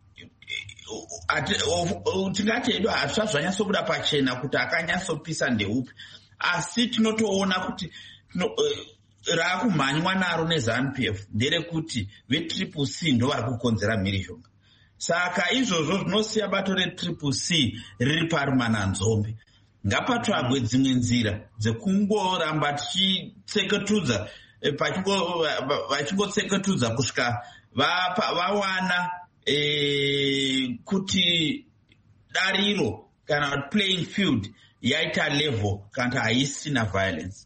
tingati edu hazvisati zvanyatsobuda pachena kuti akanyatsopisa ndeupi, asi tinotoona kuti raakumhanywa naro neZANU-PF nderekuti veTriple-C ndo vari kukonzera mhirizhonga. Saka izvozvo zvinosiya bato reTriple-C riri parimananzombe. Ngapatsvagwe dzimwe nzira dzekungoramba tichitseketudza vachingotseketudza kusvika vawana kuti dariro kana playing field yaita level kana haisina violence.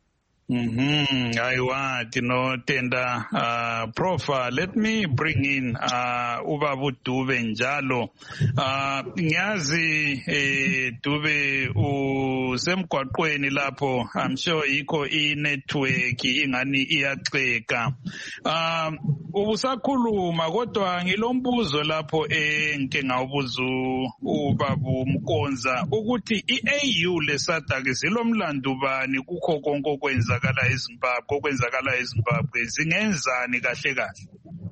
Aiwa, tinotenda Prof. Let me bring in Ubabu Dube njalo. Ngiyazi Dube usemgwaqweni lapho, I'm sure iko i-network ingani iyaxeka. Ubusakhuluma kodwa ngilombuzo lapho engike ngawubuza uBabu Mkonza ukuthi i-AU leSADC zilomlandu bani kukho konke okwenzakala eZimbabwe zingenzani kahle kahle?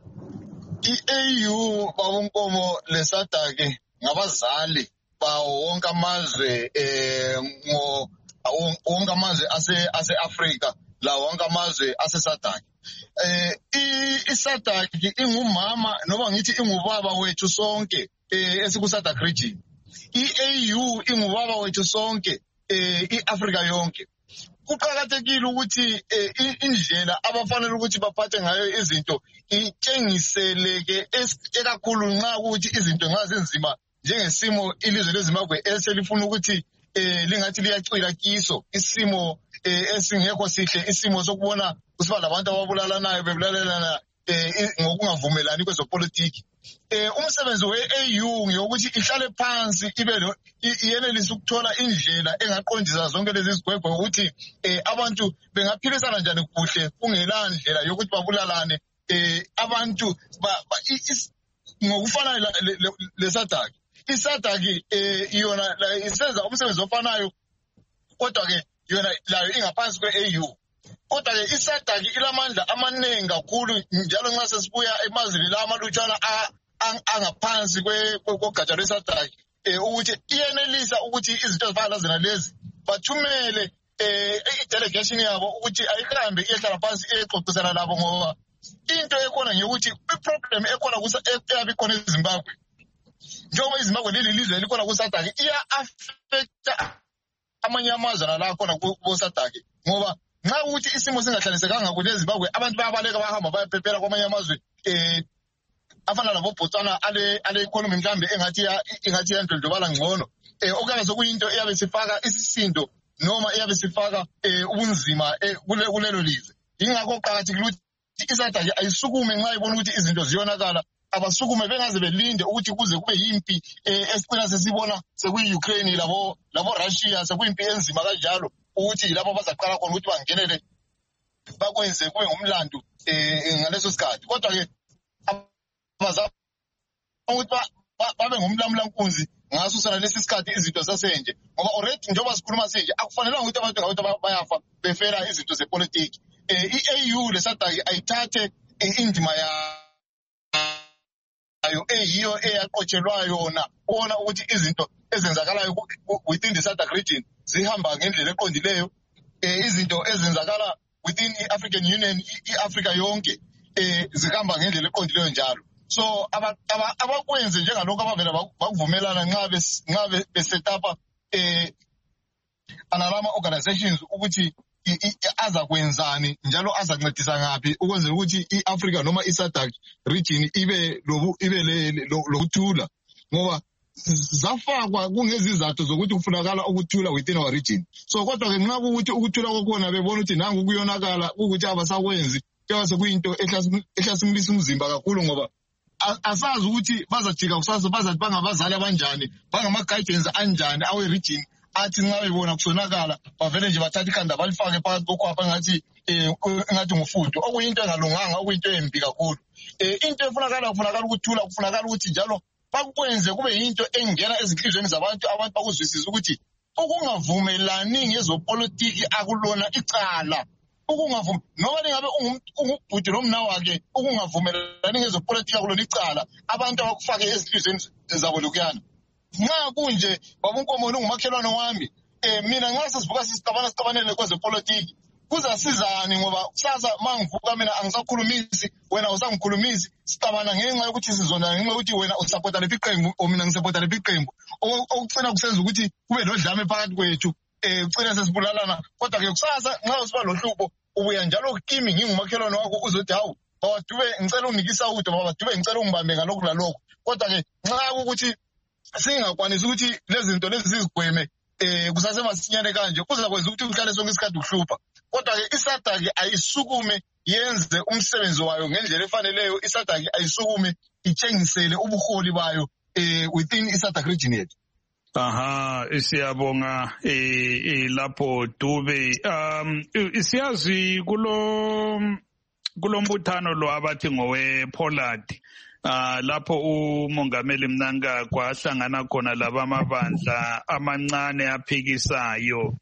I-AU babunkomo leSADC ngabazali bawo wonke amazwe wonke amazwe ase-Afrika la wonke amazwe ase-SADC. I-SADC ingumama noma ngithi ingubaba wethu sonke esiku-SADC region. I-AU ingubaba wethu sonke i-Afrika yonke. Kuqakathekile ukuthi indlela abafanele ukuthi baphathe ngayo izinto itshengiseleke ekakhulu nxa ukuthi izinto ngazenzima njengesimo ilizwe leZimbabwe eselifuna ukuthi lingathi liyacwila kiso isimo esingekho sihle, isimo sokubona kusiba labantu ababulalanayo bebulalana ngokungavumelani kwezopolitiki. Umsebenzi we-AU ngiyokuthi ihlale phansi iyenelise ukuthola indlela engaqondisa zonke lezi zigwegwe ukuthi abantu bengaphilisana njani kuhle kungela ndlela yokuthi babulalane. Abantu ngokufanayo leSADC. iSADC yona isenza umsebenzi ofanayo, kodwa ke yona layo ingaphansi kwe-AU. Kodwa ke iSADC ilamandla amaningi kakhulu njalo nxa sesibuya emazweni la amalutshwana angaphansi kogatsha lweSADC ukuthi iyenelisa ukuthi izinto ezifana zona lezi bathumele i-delegation yabo ukuthi ayihambe iyehlala phansi iyexoxisana labo, ngoba into ekhona ngeyokuthi i-problem ekhona eyabe ikhona eZimbabwe njengoba iZimbabwe leli lizwe likhona kuSADC iya-affecta amanye amazwe nalakhona kuSADC ngoba nxa ukuthi isimo singahlalisekanga kuthi eZimbabwe abantu bayabaleka bahamba bayaphepela kwamanye amazwe afana labo Botswana ale economy mhlambe engathi yandlondlobala ngcono okanye sokuyinto eyabe sifaka isisindo noma eyabe sifaka ubunzima kulelo lizwe. Ingakho qakathekile ukuthi iSADC ayisukume nxa ibona ukuthi izinto ziyonakala, abasukume bengaze belinde ukuthi kuze kube yimpi esicina sesibona sekuyi-Ukraine labo Russia sekuyimpi enzima kanjalo ukuthi labo bazaqala khona ukuthi bangenele bakwenze kube ngumlando ngaleso sikhathi. Kodwa-ke abazama ukuthi babe ngumlamulankunzi ngaso sona lesi sikhathi izinto zasenje ngoba already njengoba sikhuluma sinje akufanelanga ukuthi abantu bayafa befera izinto zepolitiki. I-AU leSADC ayithathe indima yayo eyiyo eyaqotshelwa yona ubona ukuthi izinto ezenzakalayo within the SADC region zihamba ngendlela eqondileyo. Izinto ezenzakala within i-African Union i-Africa yonke zihamba ngendlela eqondileyo njalo. So abakwenze njengalokho abavela bakuvumelana nxa besetapa analama organizations ukuthi aza kwenzani njalo aza kuncedisa ngaphi ukwenzela ukuthi i-Africa noma i-SADC region ibe lokuthula ngoba zafakwa kungezizathu zokuthi kufunakala ukuthula within our region. So kodwa-ke nxa kukuthi ukuthula kwakhona bebona ukuthi nangu kuyonakala ukuthi abasakwenzi kuyaba sekuyinto ehlasimulisa umzimba kakhulu ngoba asazi ukuthi bazajika kusasa bazathi bangabazali abanjani bangama-guidance anjani awe-region athi nxa bebona kusonakala bavele nje bathatha ikhanda balifake phakathi kokhwapha engathi ngufudo okuyinto engalunganga okuyinto embi kakhulu. Into kufunakala ukuthula kufunakala ukuthi njalo bakwenze kube yinto engena ezinhlizweni zabantu bakuzwisisa ukuthi ukungavumelani ngezopolitiki akulona icala. Noma ngabe ungubhuti nomna wakhe ukungavumelani ngezopolitiki akulona icala abantu abakufake ezinhlizweni zabo lokuyana. Nxa kunje babunkomo ungumakhelwane wami mina nxa sesivuka sisicabanele kwezepolitiki kuzasizani ngoba kusasa mangivuka mina angisakhulumisi wena usangikhulumisi sicabana ngenxa yokuthi sizona ngenxa yokuthi wena usapota lephi iqembu o mina ngisapota lephi iqembu okucina kusenza ukuthi kube nodlame phakathi kwethu kucina sesibulalana. Kodwa-ke kusasa nxa usiba lohlupho ubuya njalo kimi ngingumakhelwane wakho uzothi hawu bawadube ngicela unginikisa utho bawadube ngicela ungibambe ngalokhu lalokhu. Kodwa-ke nxa ukuthi singakwanisi ukuthi lezi zinto lezi zizigweme kusasemasinyane kanje kuzakwenza ukuthi uhlale sonke isikhathi uhlupha. Kodwa-ke iSADC ayisukume yenze umsebenzi wayo ngendlela efaneleyo. iSADC ayisukume itshengisele ubuholi bayo within iSADC region yethu. Aha, siyabonga lapho Dube. Siyazi kulombuthano lo abathi ngowe Pollard. Lapho umongameli Mnangagwa ahlangana khona labamabandla amancane aphikisayo.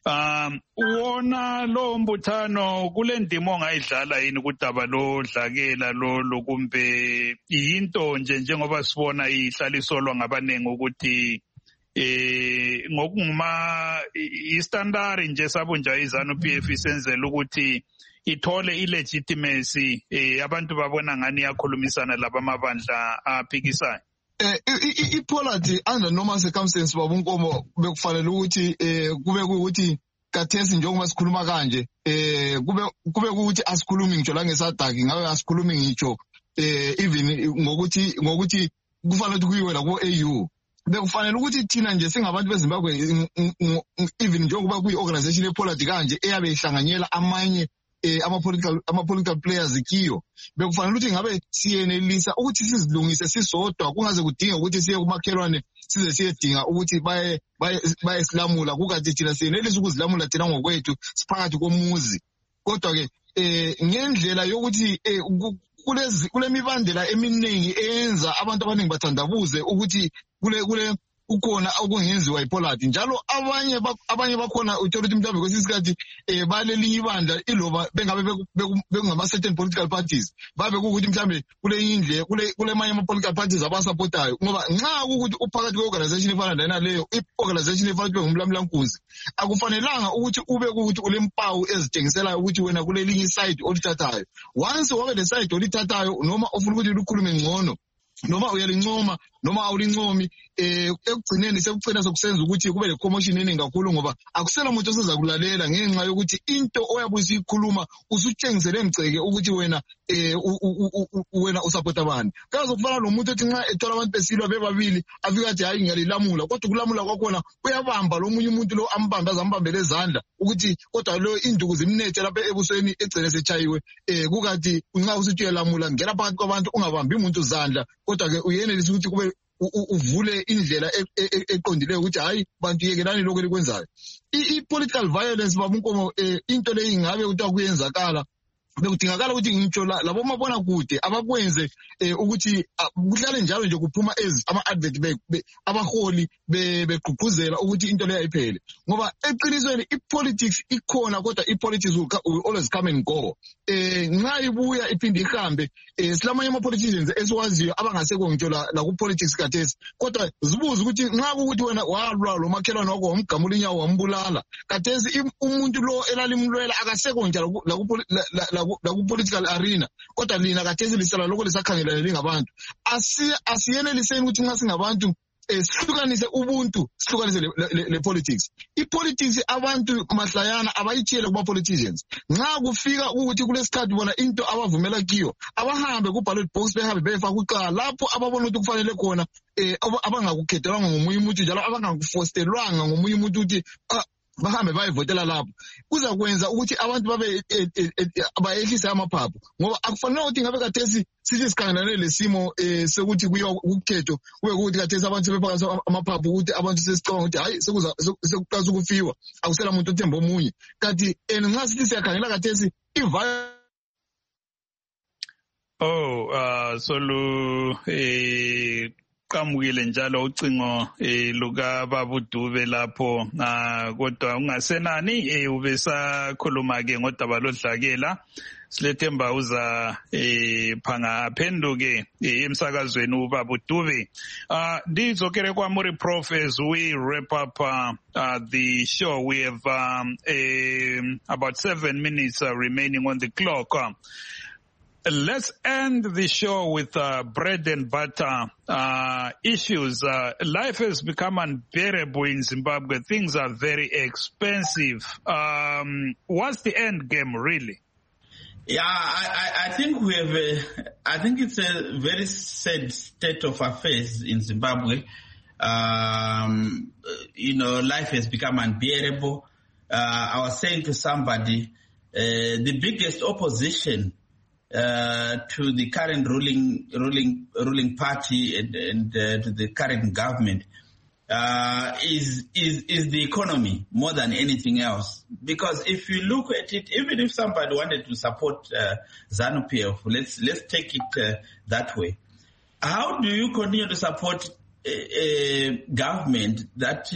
Wona lo mbuthano kule ndima ongayidlala yini kudaba lo dlakela lo kumbe yinto njengoba sibona ihlalisolwa ngabanengi ukuthi ngokunguma istandard nje sabunja izanu PF isenzela ukuthi ithole ilegitimacy abantu babona ngani yakhulumisana labamabandla aphikisayo. Ipollard under normal circumstances babunkomo bekufanele ukuthi kube ukuthi kathesi njengoba sikhuluma kanje kube ukuthi asikhulumi ngitsho la ngeSADC ngabe asikhulumi ngitsho even ngokuthi kufanele ukuthi kuyiwe la ku-AU. Bekufanele ukuthi thina nje singabantu beZimbabwe even njengoba kuyi-organization yePollard kanje eyabe ihlanganyela amanye ama-political players kiyo, bekufanele ukuthi ngabe siyenelisa ukuthi sizilungise sisodwa kungaze kudinga ukuthi siye kumakhelwane size siyedinga ukuthi bayesilamula kukathi thina siyenelisa ukuzilamula thina ngokwethu siphakathi komuzi. Kodwa-ke ngendlela yokuthi kule mibandela eminingi eyenza abantu abaningi bathandabuze ukuthi kule ukhona okungenziwa iPollard njalo abanye bakhona uthola ukuthi mhlawumbe kwesinye isikhathi balelinye ibandla iloba bengabe bekungama certain political parties babe kukuthi mhlawumbe kule manye ama-political parties abasapotayo ngoba nxa kukuthi uphakathi kwe-organization efana lena leyo i-organization efana kube ngumlamulankunzi akufanelanga ukuthi ube kukuthi ulempawu ezitshengiselayo ukuthi wena kulelinye iside olithathayo. Once wabe le side olithathayo noma ofuna ukuthi lukhulume ngcono noma uyalincoma noma awulincomi ekugcineni sekugcina sokusenza ukuthi kube le commotion eningi kakhulu ngoba akusela umuntu oseza kulalela ngenxa yokuthi into oyabe usikhuluma usutshengisele emgceke ukuthi wena usupport abantu. Kaze kufana nomuntu ethi nxa ethola abantu besilwa bebabili afika athi hayi ngiyalilamula, kodwa ukulamula kwakhona uyabamba lo munye umuntu lo ambambe azambambele ezandla ukuthi kodwa lo induku zimnethe lapha ebusweni egcine sechayiwe. Kukathi nxa usuthi uyalamula ngena phakathi kwabantu ungabambi umuntu izandla, kodwa ke uyenelisa ukuthi kube uvule indlela eqondileyo ukuthi hayi bantu yekelani lokho elikwenzayo. I-political violence babunkomo into leyi ngabe ukuthi akuyenzakala bekudingakala ukuthi ngitsho labo mabona kude abakwenze ukuthi kuhlale njalo nje kuphuma ama-advert abaholi begqugquzela ukuthi into leyo ayiphele, ngoba eqinisweni i-politics ikhona kodwa i-politics will always come and go. Nxa ibuya iphinde ihambe, silamanye ama-politicians esiwaziyo abangasekho ngitsho laku-politics kathesi, kodwa zibuze ukuthi nxa kukuthi wena walwa lo makhelwane wakho wamgamula inyawo wambulala, kathesi umuntu lo elalimlwela akasekho nje laku-political arena, kodwa lina kathesi lisala lokho lisakhangelane lingabantu. Asiyeneliseni ukuthi nxa singabantu sihlukanise ubuntu, sihlukanise le politics. I-politics abantu mahlayana abayitshiyele kuma-politicians. Nxa kufika ukuthi kulesikhathi bona into abavumela kiyo abahambe ku-ballot box behambe befaka ucala lapho ababona ukuthi kufanele khona abangakukhethelwanga ngomunye umuntu njalo abangakufostelwanga ngomunye umuntu ukuthi bahambe bayivotela lapho. Kuzakwenza ukuthi abantu bayehlise amaphaphu, ngoba akufanele ukuthi ngabe kathesi sithi sikhangelane lesimo sekuthi kuyiwa ukukhetho kube ukuthi kathesi abantu sebephakamise amaphaphu ukuthi abantu sesicabanga ukuthi hayi sekuqasa ukufiwa akusela muntu othemba omunye. Kanti nxa sithi siyakhangela kathesi solu qamukile njalo ucingo luka Baba Dube lapho, kodwa ungasenani ubesakhuluma ke ngodaba lodlakela. Silethemba uza phanga aphenduke emsakazweni uBaba Dube. Ndizokere kwa muri prof as we wrap up the show. We have about 7 minutes remaining on the clock. Let's end the show with bread and butter issues. Life has become unbearable in Zimbabwe. Things are very expensive. What's the end game, really? Yeah, I think I think it's a very sad state of affairs in Zimbabwe. Life has become unbearable. I was saying to somebody, the biggest opposition to the current ruling party and to the current government is the economy more than anything else. Because if you look at it, even if somebody wanted to support ZANU-PF, let's take it that way. How do you continue to support a government that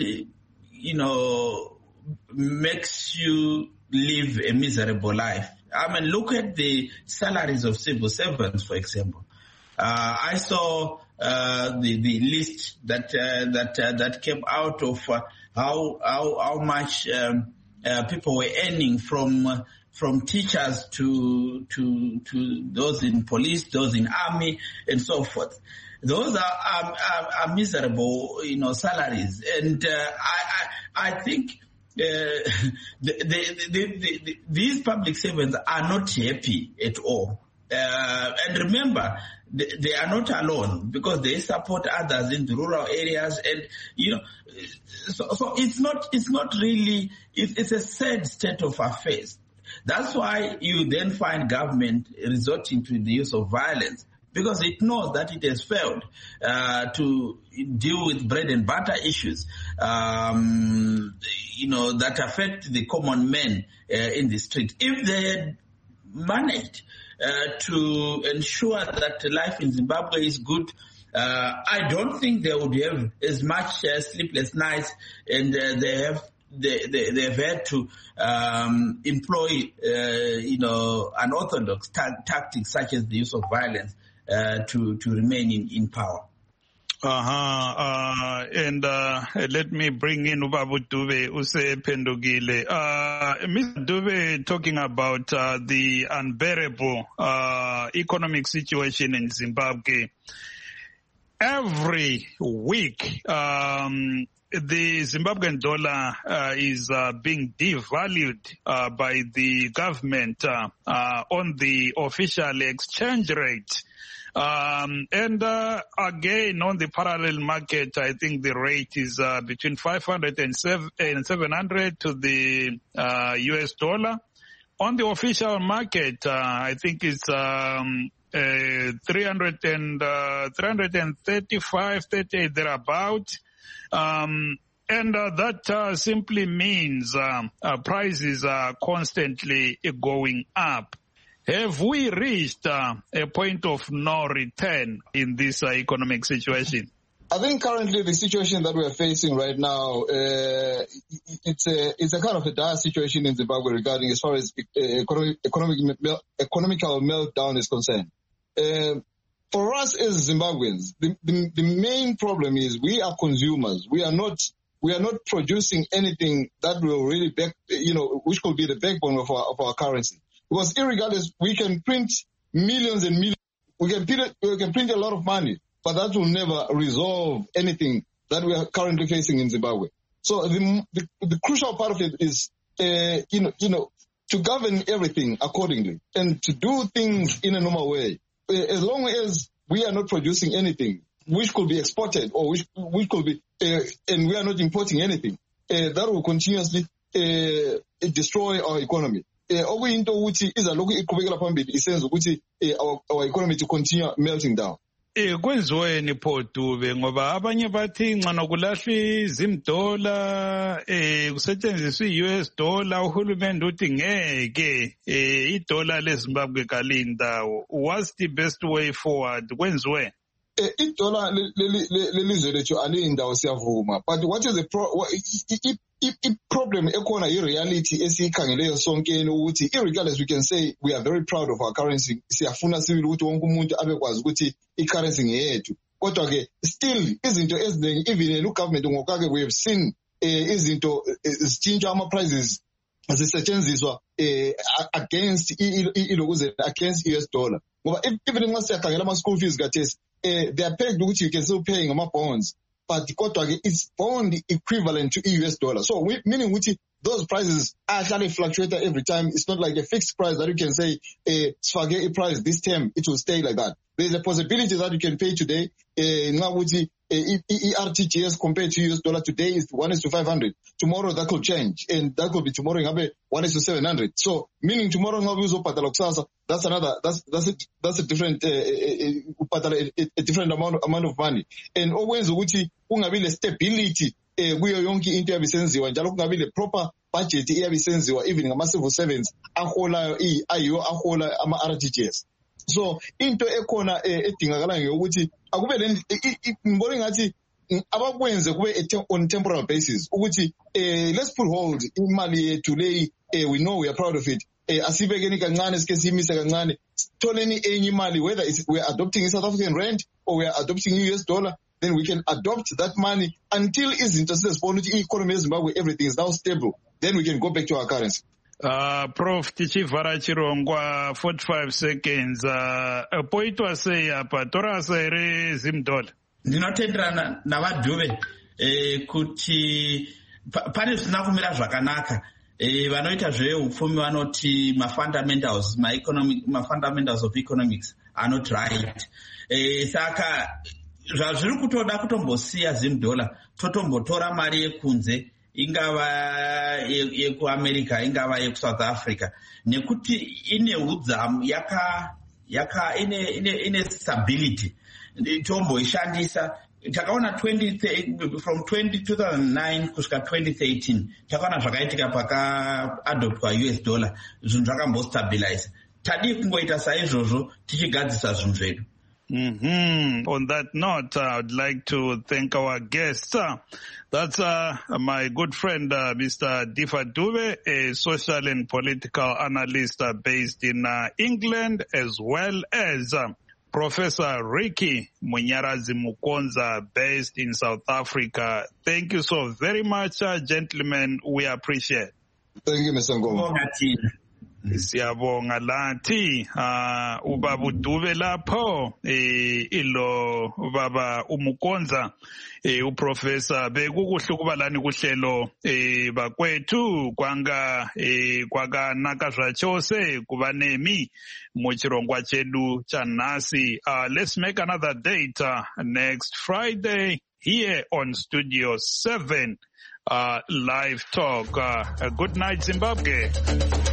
makes you live a miserable life? I mean, look at the salaries of civil servants, for example. I saw the list that came out of how much people were earning from teachers to those in police, those in army, and so forth. Those are miserable, salaries, and I think. These public servants are not happy at all. And remember, they are not alone because they support others in the rural areas, and so it's not really. It's a sad state of affairs. That's why you then find government resorting to the use of violence, because it knows that it has failed to deal with bread and butter issues, that affect the common man in the street. If they had managed to ensure that life in Zimbabwe is good, I don't think they would have as much sleepless nights, and they've had to employ, unorthodox tactics such as the use of violence to remain in power. And let me bring in Baba Dube Usephendukile. Mr. Dube, talking about the unbearable economic situation in Zimbabwe. every week, the Zimbabwean dollar is being devalued by the government on the official exchange rate. And again, on the parallel market, I think the rate is between 500 and 700 to the US dollar. On the official market, I think it's 335, 38 thereabout. And that simply means prices are constantly going up. Have we reached a point of no return in this economic situation? I think currently the situation that we are facing right now, it's a kind of a dire situation in Zimbabwe regarding as far as economical meltdown is concerned. For us as Zimbabweans, the main problem is we are consumers. We are not producing anything that will really which could be the backbone of our currency. Because irregardless, we can print millions and millions. We can print a lot of money, but that will never resolve anything that we are currently facing in Zimbabwe. So the crucial part of it is, to govern everything accordingly and to do things in a normal way. As long as we are not producing anything which could be exported or which could be, and we are not importing anything, that will continuously destroy our economy. Our economy to continue melting down. Kwenziweni pho Dube ngoba abanye bathi ngcono kulahlwe izimdola kusetshenziswa i-US dollar uhulumende uthi ngeke idola leZimbabwe kalindawo. What's the best way forward? Kwenziweni? Idola lelizwe lethu alindawo siyavuma, but what is the problem ekhona i-reality esiyikhangeleyo sonkeni ukuthi irregardless we can say we are very proud of our currency, siyafuna sibili ukuthi wonke umuntu abekwazi ukuthi i-currency ngeyethu, kodwa ke still izinto eziningi even government ngokake we have seen izinto zitshintsha ama-prices zisetshenziswa against against US dollar ngoba even nxa siyakhangela ama-school fees kathesi they are pegged ukuthi you can still pay ngama-bonds, but it's bond equivalent to US dollar. So meaning which those prices actually fluctuate every time. It's not like a fixed price that you can say, swage a price this term, it will stay like that. There's a possibility that you can pay today, ERTGS compared to US dollar today is 1:500. Tomorrow that could change, and that could be tomorrow 1:700. So meaning tomorrow that's a different a different amount of money. And always kungabi stability kuyo yonke into yabisenziwa njalo kungabi le proper budget yabisenziwa even ngama-civil servants aholayo ahola ama-RTGS. So into ekhona edingakala ngeyokuthi akube ngibona ngathi abakwenze kube on temporal basis ukuthi let's put hold imali yethu leyi we know we are proud of it, asibekeni kancane sike siyimise kancane tholeni enye imali, whether we are adopting a South African rand or we are adopting US dollar, then we can adopt that money until izinto sezibona ukuthi i-economy yeZimbabwe everything is now stable, then we can go back to our currency. Prof Tichivara Chirongwa 45 seconds poitwa sei apa tora sere zimdola. Ndinotenderana navadhuve kuti pane zvisina kumira zvakanaka. Vanoita zveupfumi vanoti ma-fundamentals of economics are not right. Saka zvazviri kutoda kutombosiya zimdola totombotora mari yekunze ingava yekuAmerica ingava yekusouth Africa nekuti ine udzamu ine stability tomboishandisa. Takaona from 2009 kusvika 2013 takaona zvakaitika pakaadoptwa US dollar zvinhu zvakambostabilize. Tadi kungoita saizvozvo tichigadzisa zvinhu zvedu. On that note, I would like to thank our guests. That's my good friend, Mr. Difa Dube, a social and political analyst based in England, as well as Professor Ricky Munyarazi Mukonza, based in South Africa. Thank you so very much, gentlemen. We appreciate it. Thank you, Mr. Ngoma. Siyabonga lathi ubaba uDube lapho ilo baba umukonza uprofessor bekukuhle ukuba lani kuhlelo bakwethu kwanga kwakanaka zvachose kuvanemi muchirongwa chedu chanhasi. Let's make another date next Friday here on Studio 7 Live Talk. Good night, Zimbabwe.